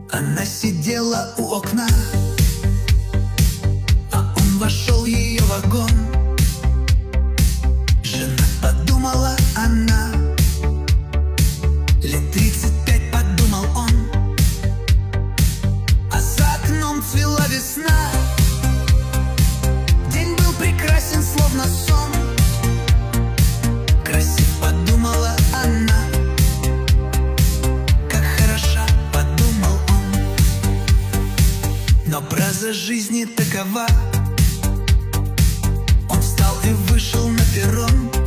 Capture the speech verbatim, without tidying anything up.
Она сидела у окна, а он вошел в ее вагон. Жена, подумала она, лет тридцать пять, подумал он. А за окном цвела весна. День был прекрасен, словно сон. Красив, подумала она, как хороша, подумал он. Но проза жизни такова. Он встал и вышел на перрон.